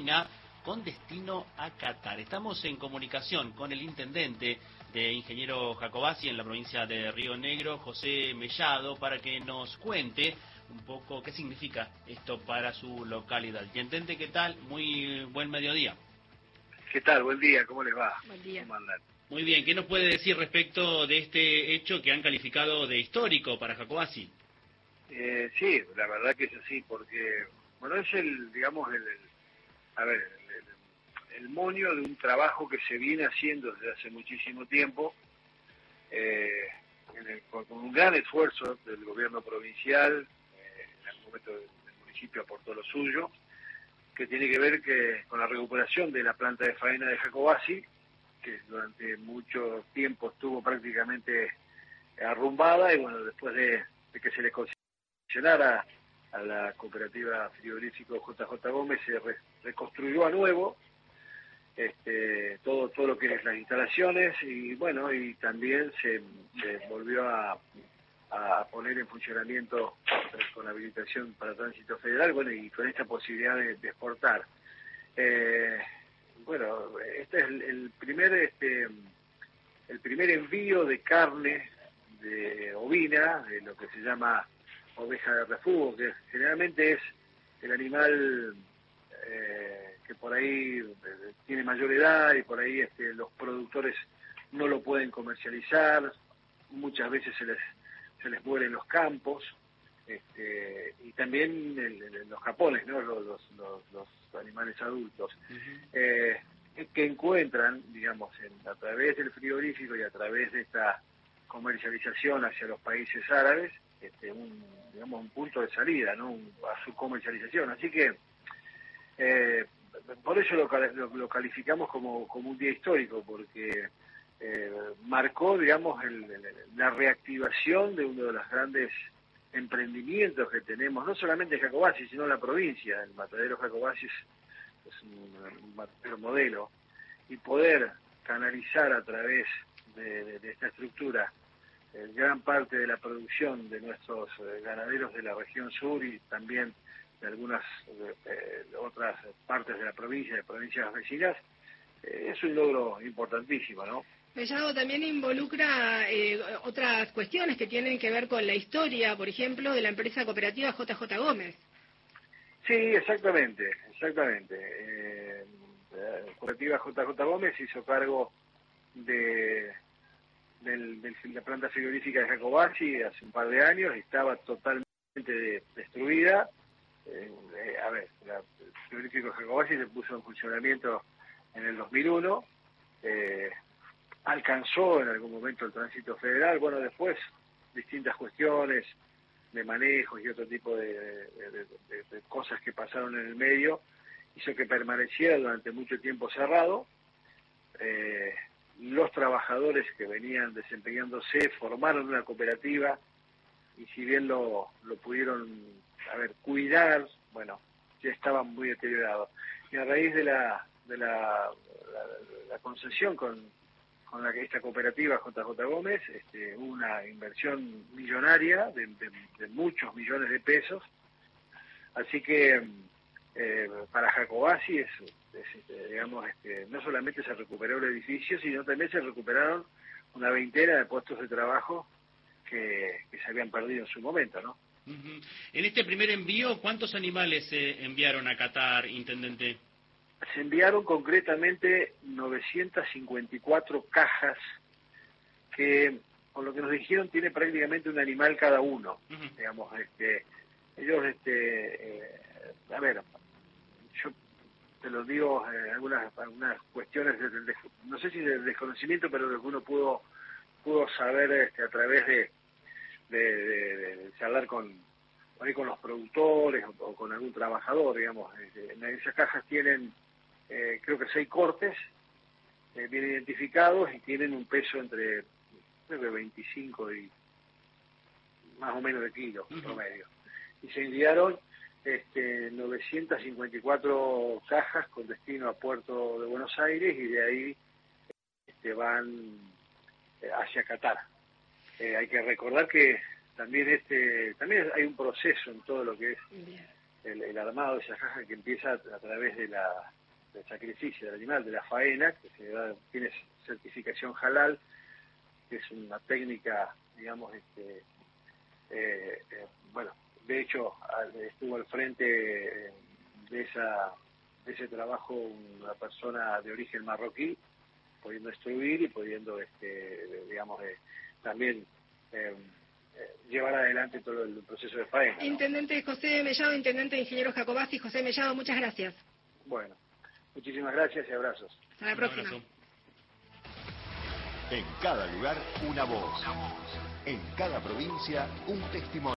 faina con destino a Qatar. Estamos en comunicación con el intendente de Ingeniero Jacobacci en la provincia de Río Negro, José Mellado, para que nos cuente un poco qué significa esto para su localidad. Intendente, ¿qué tal? Muy buen mediodía. ¿Qué tal? Buen día, ¿cómo les va? Buen día. ¿Cómo andan? Muy bien, ¿qué nos puede decir respecto de este hecho que han calificado de histórico para Jacobacci? Sí, la verdad que es así, porque, bueno, es el moño de un trabajo que se viene haciendo desde hace muchísimo tiempo, con un gran esfuerzo del gobierno provincial. En algún momento el municipio aportó lo suyo, que tiene que ver con la recuperación de la planta de faena de Jacobacci, que durante mucho tiempo estuvo prácticamente arrumbada, y bueno, después de que se le concesionara a la cooperativa frigorífico JJ Gómez, se reconstruyó a nuevo todo lo que es las instalaciones, y bueno, y también se volvió a poner en funcionamiento con habilitación para tránsito federal, bueno, y con esta posibilidad de exportar. Bueno, este es el primer envío de carne de ovina, de lo que se llama oveja de refugio, que generalmente es el animal que por ahí tiene mayor edad, y por ahí los productores no lo pueden comercializar, muchas veces se les mueren los campos, y también los japones, ¿no? los animales adultos, que encuentran, digamos, a través del frigorífico y a través de esta comercialización hacia los países árabes, un punto de salida, ¿no? A su comercialización. Así que por eso lo calificamos como un día histórico, porque marcó, digamos, la reactivación de uno de los grandes emprendimientos que tenemos, no solamente en Jacobacci, sino en la provincia. El matadero Jacobacci es un matadero modelo, y poder canalizar a través de esta estructura gran parte de la producción de nuestros ganaderos de la región sur, y también de algunas otras partes de la provincia, de provincias vecinas, es un logro importantísimo, ¿no? Mellado también involucra otras cuestiones que tienen que ver con la historia, por ejemplo, de la empresa cooperativa JJ Gómez. Sí, exactamente. La cooperativa JJ Gómez hizo cargo de la planta frigorífica de Jacobacci hace un par de años, y estaba totalmente destruida. El frigorífico de Jacobacci se puso en funcionamiento en el 2001, alcanzó en algún momento el tránsito federal. Bueno, después distintas cuestiones de manejos y otro tipo de cosas que pasaron en el medio hizo que permaneciera durante mucho tiempo cerrado. Los trabajadores que venían desempeñándose formaron una cooperativa, y si bien lo pudieron cuidar, bueno, ya estaban muy deteriorados. Y a raíz de la concesión con esta cooperativa JJ Gómez, hubo una inversión millonaria de muchos millones de pesos. Así que para Jacobacci no solamente se recuperó el edificio, sino también se recuperaron una veintena de puestos de trabajo que se habían perdido en su momento, ¿no? Uh-huh. En este primer envío, ¿cuántos animales se enviaron a Qatar, intendente? Se enviaron concretamente 954 cajas, que, por lo que nos dijeron, tiene prácticamente un animal cada uno. Uh-huh. Digamos, ellos, yo te lo digo, algunas cuestiones, no sé si del desconocimiento, pero lo que uno pudo saber a través de charlar con los productores o con algún trabajador, digamos. En esas cajas tienen, creo que 6 cortes bien identificados, y tienen un peso entre, creo que 25 y más o menos de kilos, uh-huh, promedio. Y se enviaron 954 cajas con destino a Puerto de Buenos Aires, y de ahí van hacia Qatar. Hay que recordar que también hay un proceso en todo lo que es el armado de esa caja, que empieza a través del sacrificio del animal, de la faena, que tiene certificación halal, que es una técnica, digamos, bueno, de hecho estuvo al frente de ese trabajo una persona de origen marroquí, pudiendo instruir y pudiendo, digamos, también llevar adelante todo el proceso de faena, ¿no? Intendente José Mellado, intendente ingeniero Jacobasi. José Mellado, muchas gracias. Bueno, muchísimas gracias y abrazos. Hasta la próxima. En cada lugar, una voz. En cada provincia, un testimonio.